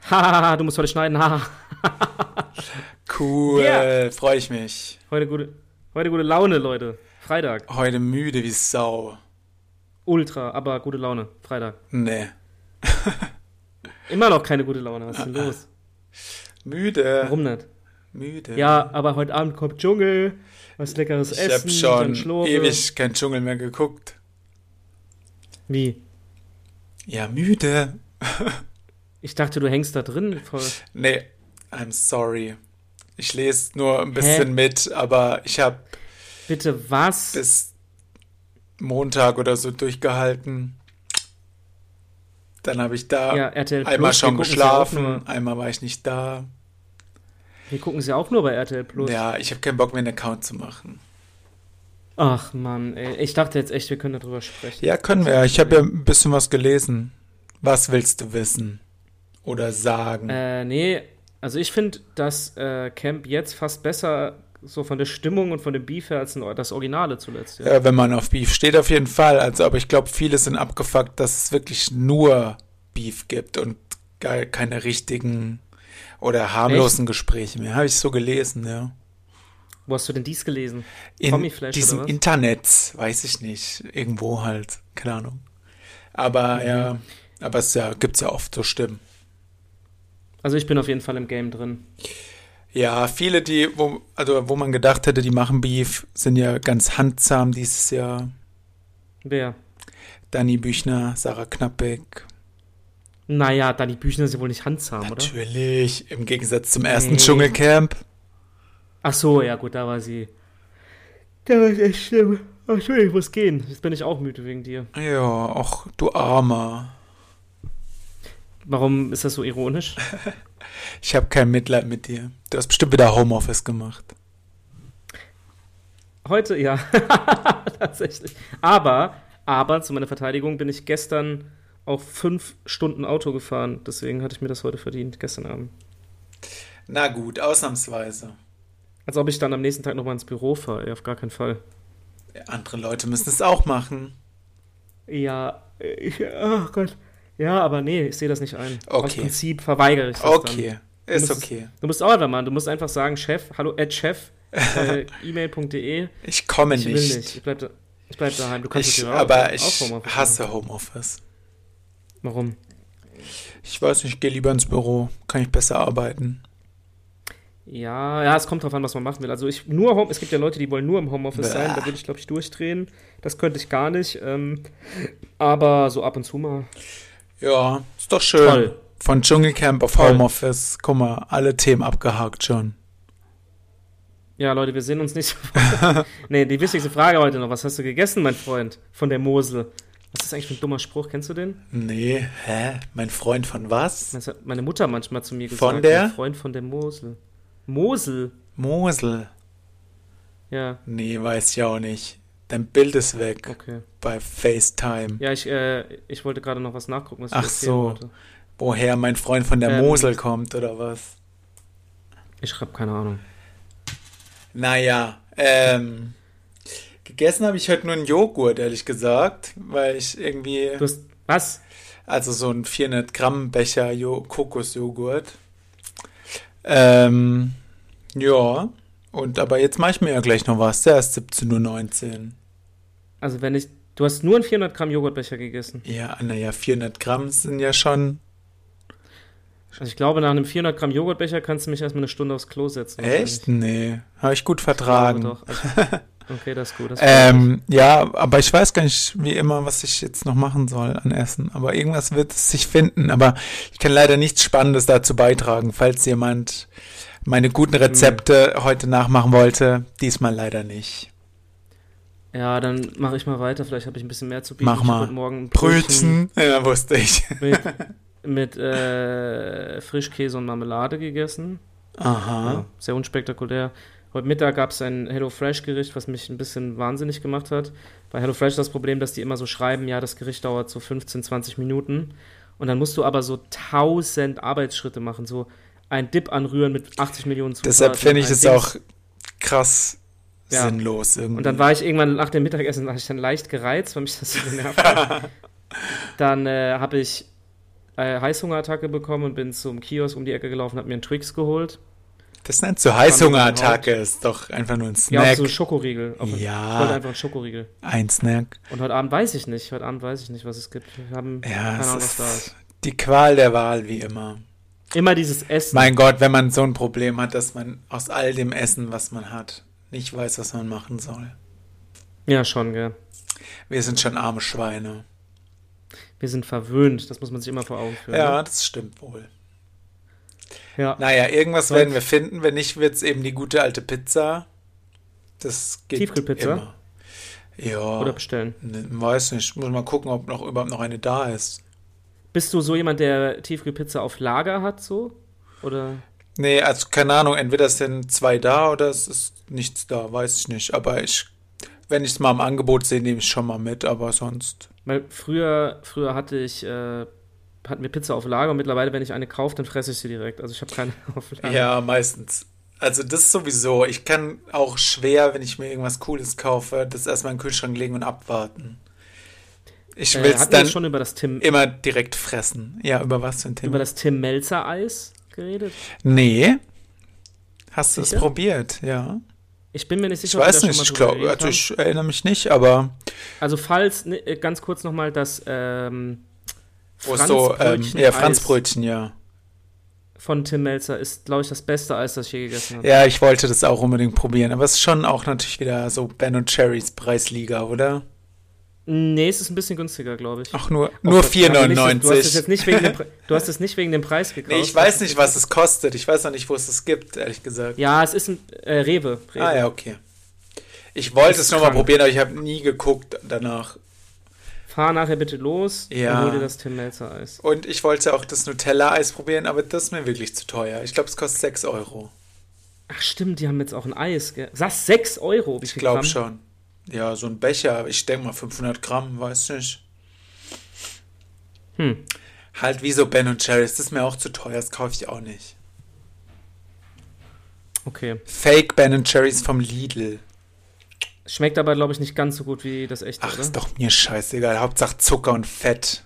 Hahaha, du musst heute schneiden. Ha. Cool, Yeah. freue ich mich. Heute gute Laune, Leute. Freitag. Heute müde wie Sau. Ultra, aber gute Laune. Freitag. Nee. Immer noch keine gute Laune. Was ist denn los? Müde. Warum nicht? Müde. Ja, aber heute Abend kommt Dschungel. Was leckeres Ich habe Essen. schon Dann Schlurfe. ewig kein Dschungel mehr geguckt. Wie? Ja, müde. Ich dachte, du hängst da drin. Voll. Nee, I'm sorry. Ich lese nur ein bisschen mit, aber ich habe Bitte was? bis Montag oder so durchgehalten. Dann habe ich da Ja, RTL Plus. einmal schon wir gucken sie auch geschlafen, nur- einmal war ich nicht da. Wir gucken sie auch nur bei RTL Plus. Ja, ich habe keinen Bock mehr, einen Account zu machen. Ach Mann, ey. Ich dachte jetzt echt, wir können darüber sprechen. Ja, können wir. Ich habe ja ein bisschen was gelesen. Was willst du wissen? Oder sagen? Nee, also ich finde das Camp jetzt fast besser so von der Stimmung und von dem Beef her als das Originale zuletzt. Ja. Ja, wenn man auf Beef steht, auf jeden Fall. Also, aber ich glaube, viele sind abgefuckt, dass es wirklich nur Beef gibt und gar keine richtigen oder harmlosen Gespräche mehr. Habe ich so gelesen, ja. Wo hast du denn dies gelesen? In Promiflash diesem oder was? Internet, weiß ich nicht. Irgendwo halt, keine Ahnung. Aber ja, aber es ja, gibt's ja oft so Stimmen. Also ich bin auf jeden Fall im Game drin. Ja, viele, wo man gedacht hätte, die machen Beef, sind ja ganz handsam dieses Jahr. Wer? Dani Büchner, Sarah Knappig. Naja, Dani Büchner ist ja wohl nicht handsam, oder? Natürlich, im Gegensatz zum ersten Nee. Dschungelcamp. Ach so, ja gut, da war sie. Da war es echt schlimm. Ach, Entschuldigung, ich muss gehen. Jetzt bin ich auch müde wegen dir. Ja, ach, du Armer. Warum ist das so ironisch? Ich habe kein Mitleid mit dir. Du hast bestimmt wieder Homeoffice gemacht. Heute, ja. Tatsächlich. Aber zu meiner Verteidigung bin ich gestern auch 5 Stunden Auto gefahren. Deswegen hatte ich mir das heute verdient, gestern Abend. Na gut, ausnahmsweise. Als ob ich dann am nächsten Tag nochmal ins Büro fahre. Ey, auf gar keinen Fall. Andere Leute müssen es auch machen. Ja, ach Gott. Ja, aber nee, ich sehe das nicht ein. Aus Okay. Prinzip verweigere ich das Okay, dann. ist musst okay. Du musst auch einfach machen. Du musst einfach sagen, Chef, hallo, Chef, e-mail.de. Ich komme Ich will nicht. nicht. Ich bleib daheim. Du kannst Ich, natürlich aber auch ich Homeoffice machen. hasse Homeoffice. Warum? Ich weiß nicht, ich gehe lieber ins Büro. Kann ich besser arbeiten. Ja, es kommt drauf an, was man machen will. Also es gibt ja Leute, die wollen nur im Homeoffice Bäh. sein. Da würde ich, glaube ich, durchdrehen. Das könnte ich gar nicht. Aber so ab und zu mal. Ja, ist doch schön. Toll. Von Dschungelcamp auf Toll. Homeoffice. Guck mal, alle Themen abgehakt schon. Ja, Leute, wir sehen uns nicht. Nee, die wichtigste Frage heute noch. Was hast du gegessen, mein Freund? Von der Mosel. Was ist eigentlich für ein dummer Spruch? Kennst du den? Nee, hä? Mein Freund von was? Das hat meine Mutter manchmal zu mir gesagt. Von der? Mein Freund von der Mosel. Mosel? Mosel. Ja, Nee, weiß ich auch nicht. Dein Bild ist weg okay. bei FaceTime. Ja, ich wollte gerade noch was nachgucken, was ich Ach erzählen so. wollte. Woher mein Freund von der Mosel kommt, oder was? Ich schreibe keine Ahnung. Naja, gegessen habe ich heute nur einen Joghurt, ehrlich gesagt, weil ich irgendwie, Du hast. Was? also so ein 400 Gramm Becher Kokosjoghurt. Ja, und aber jetzt mache ich mir ja gleich noch was, der ist 17:19 Uhr. Also, wenn ich. Du hast nur einen 400 Gramm Joghurtbecher gegessen. Ja, naja, 400 Gramm sind ja schon, Also, ich glaube, nach einem 400 Gramm Joghurtbecher kannst du mich erstmal eine Stunde aufs Klo setzen. echt? Nee, habe ich gut Ich glaube vertragen. doch. Okay, das ist gut. Das freut mich. Ja, aber ich weiß gar nicht, wie immer, was ich jetzt noch machen soll an Essen. Aber irgendwas wird es sich finden. Aber ich kann leider nichts Spannendes dazu beitragen, falls jemand meine guten Rezepte heute nachmachen wollte. Diesmal leider nicht. Ja, dann mache ich mal weiter. Vielleicht habe ich ein bisschen mehr zu bieten. Mach Ich hab mal. heute Morgen ein Brötchen, ja, wusste ich. mit Frischkäse und Marmelade gegessen. Aha. Ja, sehr unspektakulär. Heute Mittag gab es ein HelloFresh-Gericht, was mich ein bisschen wahnsinnig gemacht hat. Bei HelloFresh ist das Problem, dass die immer so schreiben, ja, das Gericht dauert so 15, 20 Minuten. Und dann musst du aber so 1000 Arbeitsschritte machen. So ein Dip anrühren mit 80 Millionen Zutaten. Deshalb finde ich ein das Dings. auch krass Ja. sinnlos irgendwie. Und dann war ich irgendwann nach dem Mittagessen, war ich dann leicht gereizt, weil mich das so genervt hat. Dann habe ich Heißhungerattacke bekommen und bin zum Kiosk um die Ecke gelaufen, habe mir einen Twix geholt. Das nennt so Heißhungerattacke, ist doch einfach nur ein Ja, Snack. auf so einen Schokoriegel. Ich wollte einfach einen Schokoriegel. Ein Snack. Und heute Abend weiß ich nicht, was es gibt. Wir haben Ja, keine Ahnung, es was da ist. ist die Qual der Wahl, wie immer. Immer dieses Essen. Mein Gott, wenn man so ein Problem hat, dass man aus all dem Essen, was man hat, nicht weiß, was man machen soll. Ja, schon, gell. Wir sind schon arme Schweine. Wir sind verwöhnt, das muss man sich immer vor Augen führen. Ja, Ne? das stimmt wohl. Ja. Naja, irgendwas werden wir finden. Wenn nicht, wird es eben die gute alte Pizza. Das geht Tiefkühlpizza? immer. Ja. Oder bestellen. Weiß nicht. Muss mal gucken, ob überhaupt noch eine da ist. Bist du so jemand, der Tiefkühlpizza auf Lager hat, so? Oder? Nee, also keine Ahnung. Entweder sind 2 da oder es ist nichts da. Weiß ich nicht. Aber wenn ich es mal im Angebot sehe, nehme ich schon mal mit. Aber sonst. Weil früher hatten wir Pizza auf Lager und mittlerweile, wenn ich eine kaufe, dann fresse ich sie direkt. Also ich habe keine auf Lager. Ja, meistens. Also das sowieso. Ich kann auch schwer, wenn ich mir irgendwas Cooles kaufe, das erstmal in den Kühlschrank legen und abwarten. Ich will es hatten wir dann jetzt schon über das immer direkt fressen. Ja, über was für ein Thema? über das Tim Melzer Eis geredet? Nee. Hast du es Sicher? probiert? Ja. Ich bin mir nicht Ich sicher, ob wir weiß da nicht. schon Ich mal drüber glaube, geredet also haben. ich erinnere mich nicht, aber Also falls, ganz kurz nochmal, das wo es so, Franzbrötchen-Eis Franzbrötchen, ja. von Tim Melzer ist, glaube ich, das beste Eis, das ich je gegessen habe. Ja, ich wollte das auch unbedingt probieren, aber es ist schon auch natürlich wieder so Ben & Jerry's Preisliga, oder? Nee, es ist ein bisschen günstiger, glaube ich. Ach, nur Du hast es 4,99. jetzt nicht wegen dem du hast es nicht wegen dem Preis gekauft. Nee, ich weiß nicht, was es kostet. Ich weiß noch nicht, wo es das gibt, ehrlich gesagt. Ja, es ist ein Rewe. Ah ja, okay. Ich wollte Das es ist nochmal krank. probieren, aber ich habe nie geguckt danach. Fahr nachher bitte los Ja. und hol dir das Tim Melzer Eis. Und ich wollte auch das Nutella-Eis probieren, aber das ist mir wirklich zu teuer. Ich glaube, es kostet 6 Euro. Ach stimmt, die haben jetzt auch ein Eis, gell? Sagst 6 Euro? Wie Ich viel glaube Gramm? schon. Ja, so ein Becher, ich denke mal 500 Gramm, weiß nicht. Halt wie so Ben & Jerry's, das ist mir auch zu teuer, das kaufe ich auch nicht. Okay. Fake Ben & Jerry's vom Lidl. Schmeckt aber, glaube ich, nicht ganz so gut wie das echte, Ach, oder? ist doch mir scheißegal. Hauptsache Zucker und Fett.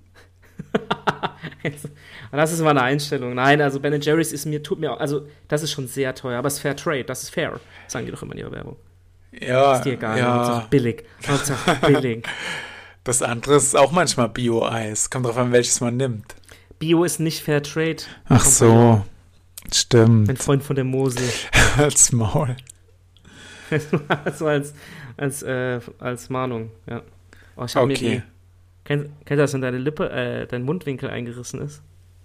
Das ist mal eine Einstellung. Nein, also Ben Jerry's tut mir auch, also das ist schon sehr teuer, aber es ist Fair Trade, das ist fair, sagen die doch immer in ihrer Werbung. Ja, Ist dir egal, ja. Hauptsache billig. Hauptsache billig. Das andere ist auch manchmal Bio-Eis. Kommt drauf an, welches man nimmt. Bio ist nicht Fair Trade. Ach so, stimmt. Mein Freund von der Mosel. Als Maul. So als Mahnung, ja. Oh, ich habe mir Okay. Kennst du das, wenn deine Lippe, dein Mundwinkel eingerissen ist?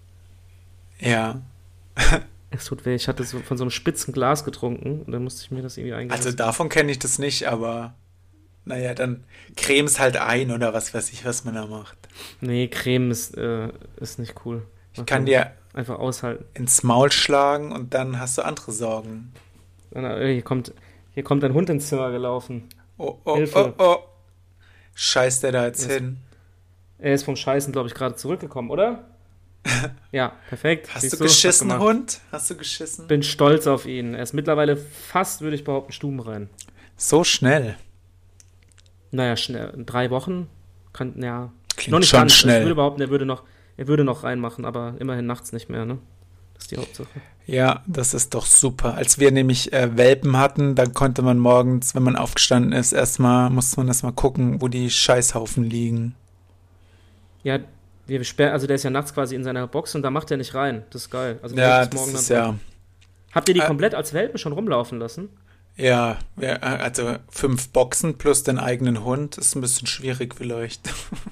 Ja. Es tut weh. Ich hatte von so einem spitzen Glas getrunken und dann musste ich mir das irgendwie eingerissen. Also davon kenne ich das nicht, aber naja, dann creme's halt ein oder was weiß ich, was man da macht. Nee, Creme ist nicht cool. Ich kann dir einfach aushalten. ins Maul schlagen und dann hast du andere Sorgen. Hier kommt ein Hund ins Zimmer gelaufen. Oh, Hilfe. oh. Scheißt der da jetzt Yes. hin? Er ist vom Scheißen, glaube ich, gerade zurückgekommen, oder? Ja, perfekt. Hast Siehst du geschissen, stark gemacht. Hund? Hast du geschissen? Bin stolz auf ihn. Er ist mittlerweile fast, würde ich behaupten, stubenrein. So schnell. Naja, schnell. In 3 Wochen? Ja. Klingt Noch nicht schon ganz. Ich schnell. würde behaupten, er würde noch reinmachen, aber immerhin nachts nicht mehr, ne? Das ist die Hauptsache. Ja, das ist doch super. Als wir nämlich Welpen hatten, dann konnte man morgens, wenn man aufgestanden ist, musste man erstmal gucken, wo die Scheißhaufen liegen. Ja, also der ist ja nachts quasi in seiner Box und da macht er nicht rein. Das ist geil. Also Ja, morgens das morgen ist dann ja, dran. Habt ihr die komplett als Welpen schon rumlaufen lassen? ja, also 5 Boxen plus den eigenen Hund ist ein bisschen schwierig vielleicht.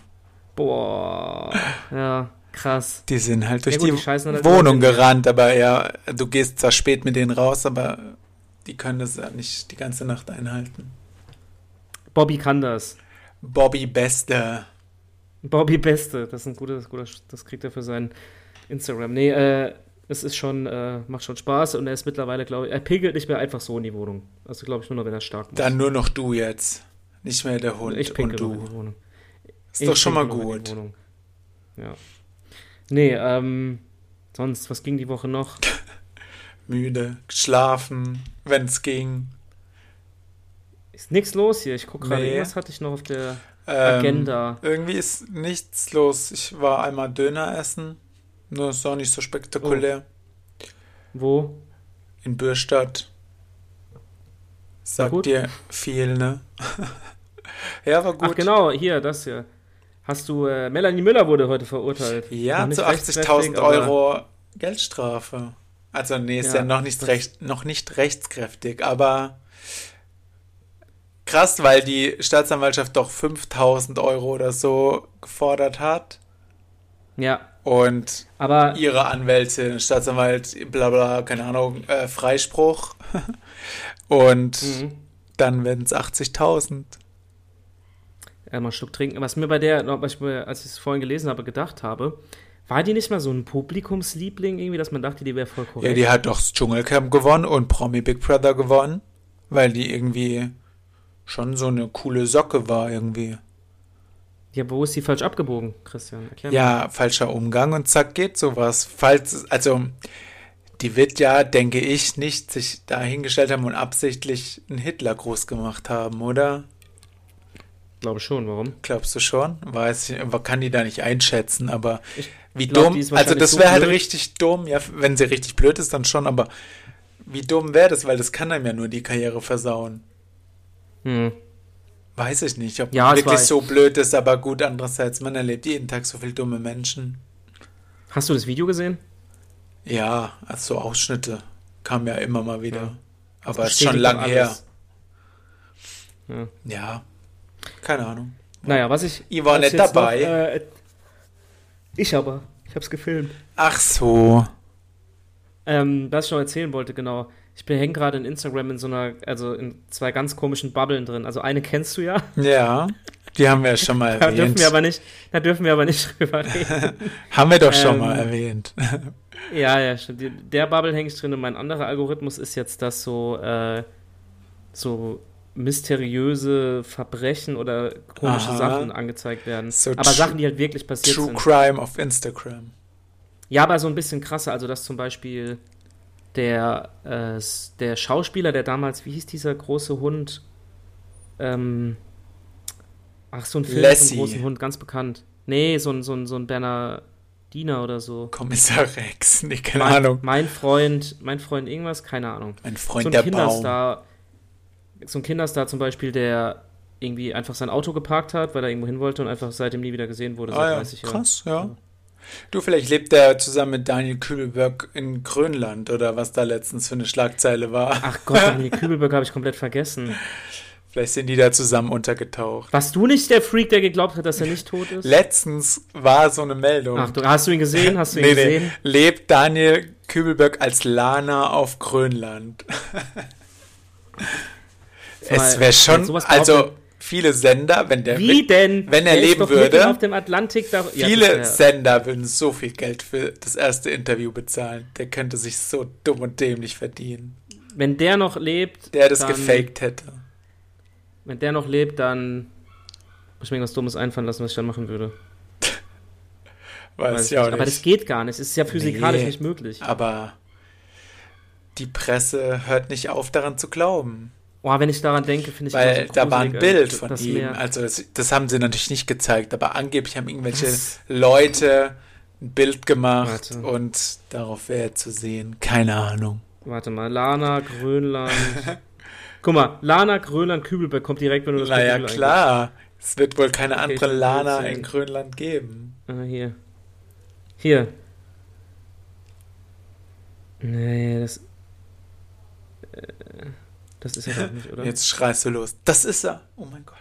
Boah, ja, krass. Die sind halt durch Ja gut, die die scheißen halt Wohnung immer hin. gerannt, aber ja, du gehst zwar spät mit denen raus, aber die können das ja nicht die ganze Nacht einhalten. Bobby kann das. Bobby Beste. Bobby Beste, das ist das kriegt er für sein Instagram. Nee, es ist schon, macht schon Spaß und er ist mittlerweile, glaube ich, er pingelt nicht mehr einfach so in die Wohnung. Also glaube ich nur noch, wenn er stark muss. Dann nur noch du jetzt. Nicht mehr der Hund Ich und pinkel noch in du. die Wohnung. Ist doch Ich schon mal pinkel noch in die gut. Wohnung. Ja. Nee, sonst, was ging die Woche noch? Müde, geschlafen, wenn es ging. Ist nichts los hier. Ich gucke gerade, Nee. irgendwas hatte ich noch auf der Agenda. Irgendwie ist nichts los. Ich war einmal Döner essen. Nur ist auch nicht so spektakulär. Wo? In Bürstadt. War Sagt gut? dir viel, ne? Ja, war Ach gut. genau, hier, das hier. Hast du, Melanie Müller wurde heute verurteilt. Noch Ja, nicht zu rechtskräftig, 80.000 aber Euro Geldstrafe. Also, nee, ist ja ja, noch nicht rechtskräftig, aber krass, weil die Staatsanwaltschaft doch 5.000 Euro oder so gefordert hat ja, und aber ihre Anwältin, Staatsanwalt, bla bla, keine Ahnung, Freispruch und mhm. dann werden es 80.000. Mal einen Schluck trinken. Was mir bei der, was ich mir, als ich es vorhin gelesen habe, gedacht habe, war die nicht mal so ein Publikumsliebling irgendwie, dass man dachte, die wäre voll Ja, die korrekt? hat doch das Dschungelcamp gewonnen und Promi Big Brother gewonnen, weil die irgendwie schon so eine coole Socke war irgendwie. Ja, wo ist die falsch abgebogen, Christian? Erklär mir mal. Ja, falscher Umgang und zack geht sowas. Also die wird ja, denke ich, nicht sich da hingestellt haben und absichtlich einen Hitler groß gemacht haben, oder? Glaube schon, warum? Glaubst du schon? Weiß ich, aber kann die da nicht einschätzen, aber Ich wie glaube, dumm, die ist also wahrscheinlich das so wäre halt blöd. richtig dumm, ja, wenn sie richtig blöd ist, dann schon, aber wie dumm wäre das, weil das kann einem ja nur die Karriere versauen. Hm. Weiß ich nicht, ob Ja, man es wirklich war. so blöd ist, aber gut, andererseits, man erlebt jeden Tag so viele dumme Menschen. Hast du das Video gesehen? Ja, also so Ausschnitte kamen ja immer mal Ja. wieder. Das Aber ist schon bestätigt doch lang her. alles. Ja. Ja, keine Ahnung. Naja, was ich Ich war als nicht jetzt noch, dabei. ich aber. Ich hab's gefilmt. Ach so. Was ich noch erzählen wollte, genau. Ich hänge gerade in Instagram in so einer, also in zwei ganz komischen Bubblen drin. Also eine kennst du ja, Ja, die haben wir ja schon mal da dürfen wir erwähnt. aber nicht, da dürfen wir aber nicht drüber reden. Haben wir doch schon mal Ähm, erwähnt. ja, ja, stimmt. Der Bubble hänge ich drin und mein anderer Algorithmus ist jetzt, dass so mysteriöse Verbrechen oder komische Aha. Sachen angezeigt werden. So Aber Sachen, die halt wirklich passiert True sind. Crime auf Instagram. Ja, aber so ein bisschen krasser. Also, dass zum Beispiel der Schauspieler, der damals, wie hieß dieser große Hund? So ein Film mit so Lassie. einem großen Hund, ganz bekannt. Nee, so ein Bernardiner oder so. Kommissar Rex. Nee, keine Mein, Ahnung. mein Freund irgendwas, keine Ahnung. Mein So Freund ein der Baum. Kinderstar, so ein Kinderstar zum Beispiel, der irgendwie einfach sein Auto geparkt hat, weil er irgendwo hin wollte und einfach seitdem nie wieder gesehen wurde, seit Ah ja, 30 Jahren. krass, ja. Du, vielleicht lebt er zusammen mit Daniel Kübelberg in Grönland oder was da letztens für eine Schlagzeile war. Ach Gott, Dominik Kübelberg habe ich komplett vergessen. Vielleicht sind die da zusammen untergetaucht. Warst du nicht der Freak, der geglaubt hat, dass er nicht tot ist? Letztens war so eine Meldung. Ach, hast du ihn gesehen? Hast du ihn Nee, gesehen? lebt Daniel Kübelberg als Lana auf Grönland. Es wäre schon, sowas also behauptet- viele Sender, wenn der Wie denn? wenn er Der ist leben doch mitten würde, auf dem Atlantik da. Ja, viele das Sender würden so viel Geld für das erste Interview bezahlen. Der könnte sich so dumm und dämlich verdienen. wenn der noch lebt, Der das dann, gefaked hätte. Wenn der noch lebt, dann muss ich mir irgendwas Dummes einfallen lassen, was ich dann machen würde. Weiß ich ich auch nicht. Aber das nicht. geht gar nicht. Es ist ja physikalisch Nee. nicht möglich. Aber die Presse hört nicht auf, daran zu glauben. Oh, wenn ich daran denke, finde ich Weil immer so da war ein gruselig, Bild von dass ihm. mir- Also das haben sie natürlich nicht gezeigt, aber angeblich haben irgendwelche Was? Leute ein Bild gemacht Warte. und darauf wäre er zu sehen. Keine Ahnung. Warte mal, Lana, Grönland. Guck mal, Lana, Grönland, Kübelberg kommt direkt, wenn du das bei Naja, Google klar. Es wird wohl keine Okay, andere ich will Lana sehen. in Grönland geben. eingibst. Hier. Hier. Nee, das ist er doch nicht, oder? Jetzt schreist du los. Das ist er. Oh mein Gott.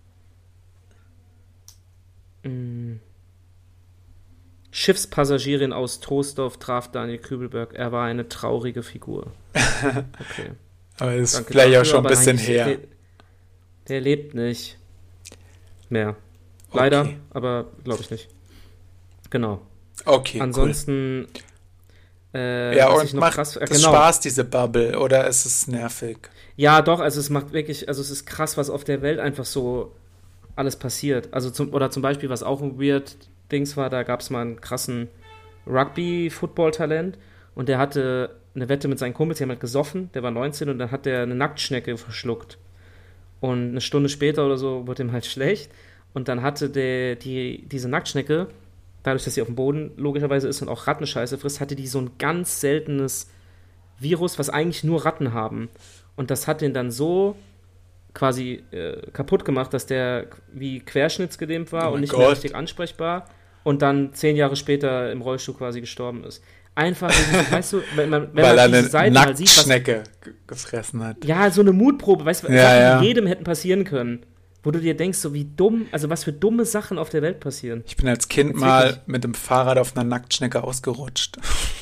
Schiffspassagierin aus Troisdorf traf Daniel Kübelberg. Er war eine traurige Figur. Okay. Aber das ist Danke vielleicht auch dafür, schon ein aber bisschen nein, her. Der lebt nicht mehr. Leider, Okay. aber glaube ich nicht. Genau. Okay, Ansonsten, ja, was und ich noch macht krass, das genau. Spaß, diese Bubble, oder ist es nervig? Ja, doch, also es macht wirklich, also es ist krass, was auf der Welt einfach so alles passiert. Also zum Beispiel, was auch ein weird Dings war, da gab es mal einen krassen Rugby-Football-Talent und der hatte eine Wette mit seinen Kumpels, die haben halt gesoffen, der war 19 und dann hat der eine Nacktschnecke verschluckt. Und eine Stunde später oder so wurde ihm halt schlecht. Und dann hatte diese Nacktschnecke, dadurch, dass sie auf dem Boden logischerweise ist und auch Rattenscheiße frisst, hatte die so ein ganz seltenes Virus, was eigentlich nur Ratten haben. Und das hat den dann so quasi kaputt gemacht, dass der wie querschnittsgelähmt war und nicht mehr richtig ansprechbar und dann 10 Jahre später im Rollstuhl quasi gestorben ist. Einfach, weißt du, wenn man weil er diese eine Seiten mal sieht, Nacktschnecke gefressen hat. Ja, so eine Mutprobe, weißt du, Ja, die jedem hätten passieren können. Wo du dir denkst, so wie dumm, also was für dumme Sachen auf der Welt passieren. Ich bin als Kind mal mit dem Fahrrad auf einer Nacktschnecke ausgerutscht.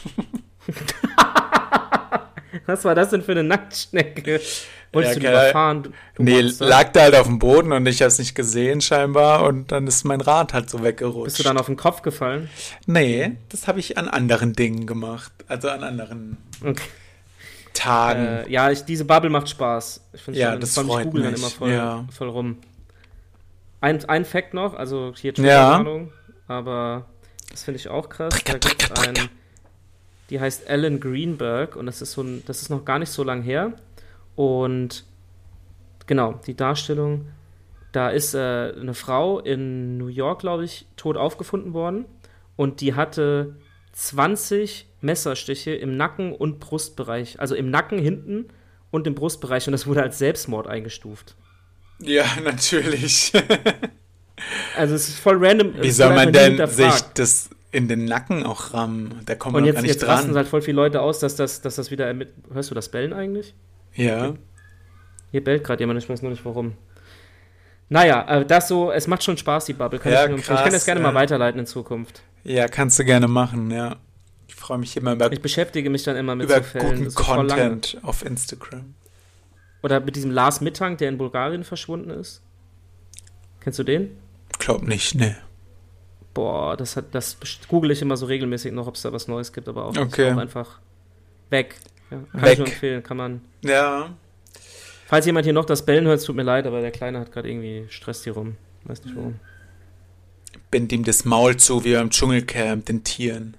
Was war das denn für eine Nacktschnecke? Wolltest du die überfahren? Du Nee, Monster? lag da halt auf dem Boden und ich habe es nicht gesehen scheinbar und dann ist mein Rad halt so weggerutscht. Bist du dann auf den Kopf gefallen? Nee, das habe ich an anderen Dingen gemacht. Also an anderen Okay. Tagen. Ja, diese Bubble macht Spaß. Ich finde Ja, schon, das vor allem freut ich google dann mich. immer voll rum. Ein Fact noch, also hier Ja. Ahnung, aber das finde ich auch krass. Da gibt's die heißt Alan Greenberg und das ist noch gar nicht so lang her. Und genau, die Darstellung, da ist eine Frau in New York, glaube ich, tot aufgefunden worden und die hatte 20 Messerstiche im Nacken und Brustbereich, also im Nacken hinten und im Brustbereich und das wurde als Selbstmord eingestuft. Ja, natürlich. Also es ist voll random. Wie soll man denn sich das in den Nacken auch rammen? Da kommt man gar nicht jetzt dran. rasten halt voll viele Leute aus, dass das wieder hörst du das Bellen eigentlich? Ja. Hier bellt gerade jemand, ich weiß nur nicht warum. Naja, es macht schon Spaß, die Bubble. Ich kann das gerne mal weiterleiten in Zukunft. Ja, kannst du gerne machen, ja. Ich freue mich immer Ich beschäftige mich dann immer mit über so Fällen. guten Content auf Instagram. Oder mit diesem Lars Mittank, der in Bulgarien verschwunden ist. Kennst du den? Glaub nicht, ne. Boah, das google ich immer so regelmäßig noch, ob es da was Neues gibt, aber auch, Okay. ist auch einfach weg. Ja, kann Weg. ich nur empfehlen, kann man. Ja. Falls jemand hier noch das Bellen hört, es tut mir leid, aber der Kleine hat gerade irgendwie Stress hier rum. Weiß nicht warum. Bind ihm das Maul zu, wie beim Dschungelcamp, den Tieren.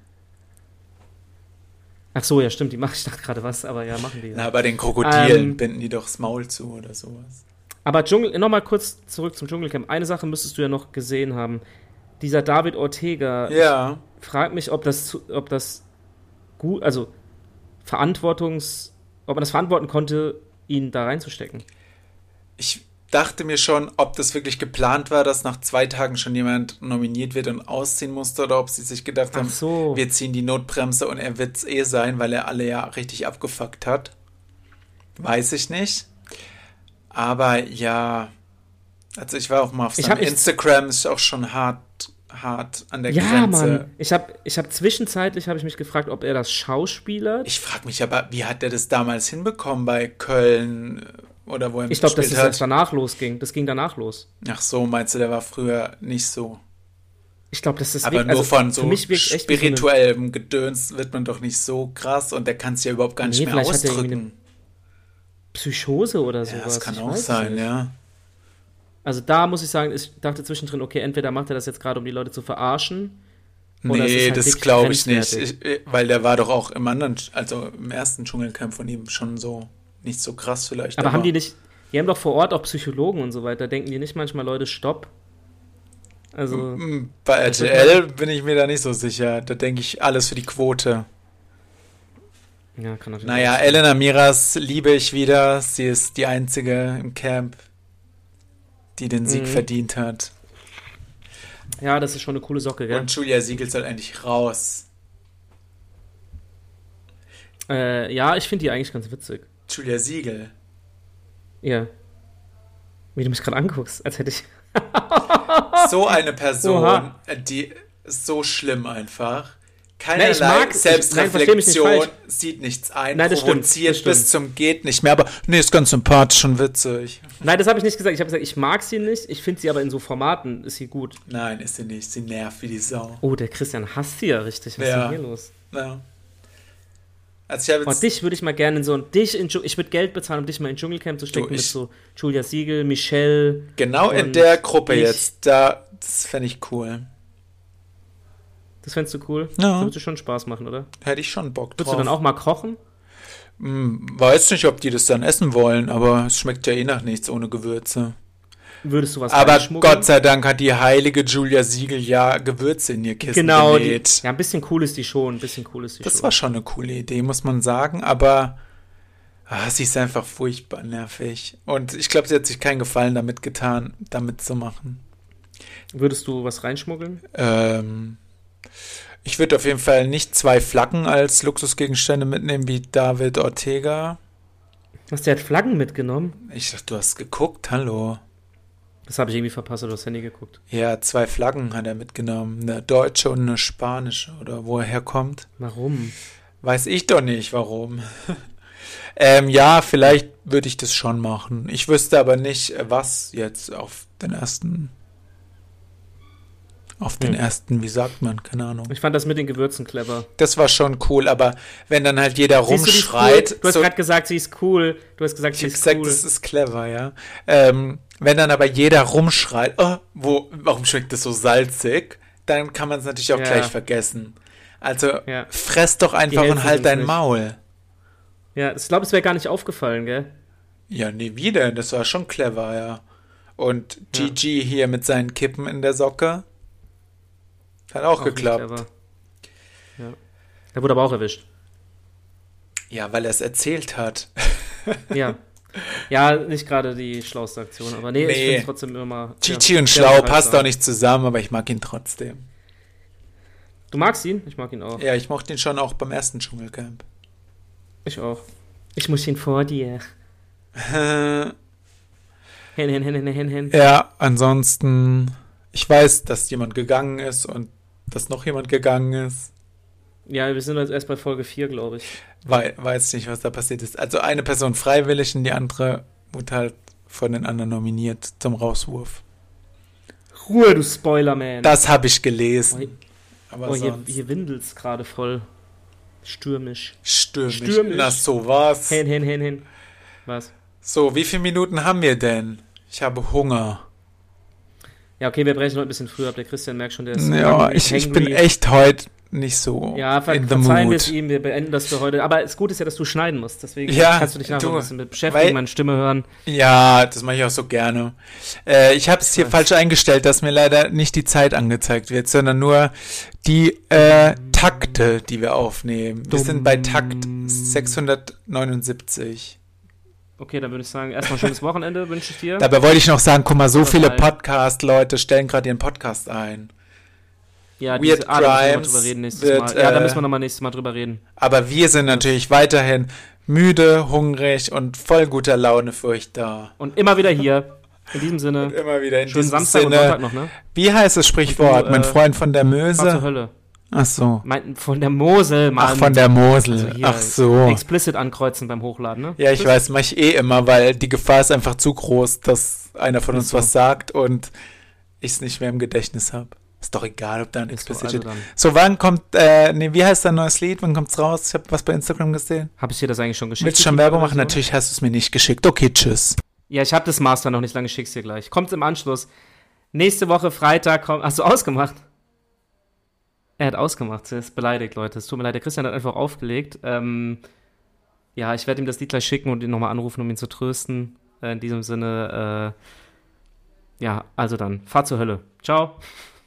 Ach so, ja stimmt, ich dachte gerade was, aber ja, machen die. Ja. Na, bei den Krokodilen binden die doch das Maul zu oder sowas. Aber nochmal kurz zurück zum Dschungelcamp. Eine Sache müsstest du ja noch gesehen haben. Dieser David Ortega. Ja. Ich frage mich, ob das gut, also ob man das verantworten konnte, ihn da reinzustecken. Ich dachte mir schon, ob das wirklich geplant war, dass nach 2 Tagen schon jemand nominiert wird und ausziehen musste, oder ob sie sich gedacht haben, wir ziehen die Notbremse und er wird es sein, weil er alle ja richtig abgefuckt hat. Weiß ich nicht. Aber ja, also ich war auch mal auf seinem Instagram, ist auch schon hart an der Grenze. Ja, Mann. Ich hab zwischenzeitlich mich gefragt, ob er das schauspielert. Ich frage mich aber, wie hat er das damals hinbekommen bei Köln oder wo er Ich glaube, dass es jetzt danach losging. Das ging danach los. Ach so, meinst du, der war früher nicht so? Ich glaube, das ist aber nur von so spirituellem Gedöns wird man doch nicht so krass und der kann es ja überhaupt gar nicht mehr ausdrücken. Psychose oder sowas. Ja, das kann auch sein, ja. Also da muss ich sagen, ich dachte zwischendrin, okay, entweder macht er das jetzt gerade, um die Leute zu verarschen. Oder nee, das glaube ich nicht. Weil der war doch auch im ersten Dschungelcamp von ihm schon so, nicht so krass vielleicht. Aber haben die haben doch vor Ort auch Psychologen und so weiter. Denken die nicht manchmal, Leute, stopp? Also. Bei RTL bin ich mir da nicht so sicher. Da denke ich, alles für die Quote. Ja, kann natürlich. Naja, Elena Miras liebe ich wieder. Sie ist die einzige im Camp, die den Sieg verdient hat. Ja, das ist schon eine coole Socke, gell? Und Julia Siegel soll eigentlich raus. Ja, ich finde die eigentlich ganz witzig. Julia Siegel? Ja. Wie du mich gerade anguckst, als hätte ich... So eine Person, die ist so schlimm einfach. Keinerlei Selbstreflexion, sieht nichts ein, provoziert bis zum geht nicht mehr, aber ist ganz sympathisch und witzig. Nein, das habe ich nicht gesagt. Ich habe gesagt, ich mag sie nicht, ich finde sie aber in so Formaten, ist sie gut. Nein, ist sie nicht. Sie nervt wie die Sau. Oh, der Christian hasst sie ja richtig. Was ist denn hier los? Ja. Also ich jetzt dich würde ich mal gerne ich würde Geld bezahlen, um dich mal in Dschungelcamp zu stecken mit so Julia Siegel, Michelle. Genau in der Gruppe jetzt, das fände ich cool. Das fändest du cool? Ja. Würde dir schon Spaß machen, oder? Hätte ich schon Bock drauf. Würdest du dann auch mal kochen? Weiß nicht, ob die das dann essen wollen, aber es schmeckt ja eh nach nichts ohne Gewürze. Würdest du was Aber reinschmuggeln? Gott sei Dank hat die heilige Julia Siegel ja Gewürze in ihr Kissen Genau, genäht. ein bisschen cool ist die schon, Das war schon eine coole Idee, muss man sagen, aber sie ist einfach furchtbar nervig. Und ich glaube, sie hat sich keinen Gefallen damit getan, damit zu machen. Würdest du was reinschmuggeln? Ich würde auf jeden Fall nicht 2 Flaggen als Luxusgegenstände mitnehmen wie David Ortega. Was, der hat Flaggen mitgenommen? Ich dachte, du hast geguckt, hallo. Das habe ich irgendwie verpasst, oder du hast Handy geguckt. Ja, 2 Flaggen hat er mitgenommen. Eine deutsche und eine spanische. Oder wo er herkommt. Warum? Weiß ich doch nicht, warum. Ja, vielleicht würde ich das schon machen. Ich wüsste aber nicht, was jetzt auf den ersten, wie sagt man, keine Ahnung. Ich fand das mit den Gewürzen clever. Das war schon cool, aber wenn dann halt jeder Siehst du, die ist rumschreit. cool? Du hast gerade gesagt, sie ist cool. Du hast gesagt, sie Ich ist habe gesagt, cool. das ist clever, ja. Wenn dann aber jeder rumschreit, warum schmeckt das so salzig? Dann kann man es natürlich auch Ja. gleich vergessen. Also Ja. fress doch einfach Die und Hälfte halt sind's dein nicht. Maul. Ja, ich glaube, es wäre gar nicht aufgefallen, gell? Ja, nee, wie denn? Das war schon clever, ja. Und Ja. Gigi hier mit seinen Kippen in der Socke. Hat auch nicht geklappt. clever. Ja. Er wurde aber auch erwischt. Ja, weil er es erzählt hat. Ja. Ja, nicht gerade die schlauste Aktion, aber nee, ich Nee. finde es trotzdem immer. Gigi ja, und sehr Schlau unterhaltsam. passt auch nicht zusammen, aber ich mag ihn trotzdem. Du magst ihn? Ich mag ihn auch. Ja, ich mochte ihn schon auch beim ersten Dschungelcamp. Ich auch. Ich muss ihn vor dir. Äh, Hin. Ja, ansonsten, ich weiß, dass jemand gegangen ist und dass noch jemand gegangen ist. Ja, wir sind jetzt erst bei Folge 4, glaube ich. Weiß nicht, was da passiert ist. Also eine Person freiwillig und die andere wurde halt von den anderen nominiert zum Rauswurf. Ruhe, du Spoiler-Man. Das habe ich gelesen. Aber hier sonst windelt's gerade voll. Stürmisch. stürmisch. stürmisch. Na sowas. Hin. Was? So, wie viele Minuten haben wir denn? Ich habe Hunger. Ja, okay, wir brechen heute ein bisschen früher ab. Der Christian merkt schon, der ist Ja, hungry, ich bin hangry. echt heute nicht so Ja, in the verzeihen wir es mood. ihm, wir beenden das für heute. Aber das Gute ist ja, dass du schneiden musst. Deswegen Ja, kannst du dich nachher du, ein bisschen mit beschäftigen, weil- meine Stimme hören. Ja, das mache ich auch so gerne. Ich habe es hier Was? falsch eingestellt, dass mir leider nicht die Zeit angezeigt wird, sondern nur die Takte, die wir aufnehmen. Wir sind bei Takt 679. Okay, dann würde ich sagen, erstmal ein schönes Wochenende wünsche ich dir. Dabei wollte ich noch sagen, guck mal, so viele Total. Podcast-Leute stellen gerade ihren Podcast ein. Ja, Weird da müssen wir mal Crimes drüber reden nächstes wird, Mal. Ja, da müssen wir nochmal nächstes Mal drüber reden. Aber wir sind natürlich weiterhin müde, hungrig und voll guter Laune für euch da. Und immer wieder hier. In diesem Sinne, Immer wieder in schönen diesem Samstag und Sinne. Sonntag noch, ne? Wie heißt das Sprichwort? Und du, mein Freund von der Fahr zur Möse? Hölle. Ach so. Von der Mosel, Mann. Ach, von der Mosel. Also hier, Ach so. Explicit ankreuzen beim Hochladen, ne? Ja, ich weiß, mache ich immer, weil die Gefahr ist einfach zu groß, dass einer von uns Ist so. was sagt und ich es nicht mehr im Gedächtnis habe. Ist doch egal, ob da ein Ist so, Explicit also dann. So, wann kommt, wie heißt dein neues Lied? Wann kommt's raus? Ich habe was bei Instagram gesehen. Habe ich dir das eigentlich schon geschickt? Willst du schon Werbung machen? Natürlich hast du es mir nicht geschickt. Okay, tschüss. Ja, ich habe das Master noch nicht lange, schick's dir gleich. Kommt im Anschluss. Nächste Woche Freitag kommt. Hast du ausgemacht? Er hat ausgemacht. Er ist beleidigt, Leute. Es tut mir leid. Der Christian hat einfach aufgelegt. Ja, ich werde ihm das Lied gleich schicken und ihn nochmal anrufen, um ihn zu trösten. In diesem Sinne, ja, also dann. Fahr zur Hölle. Ciao.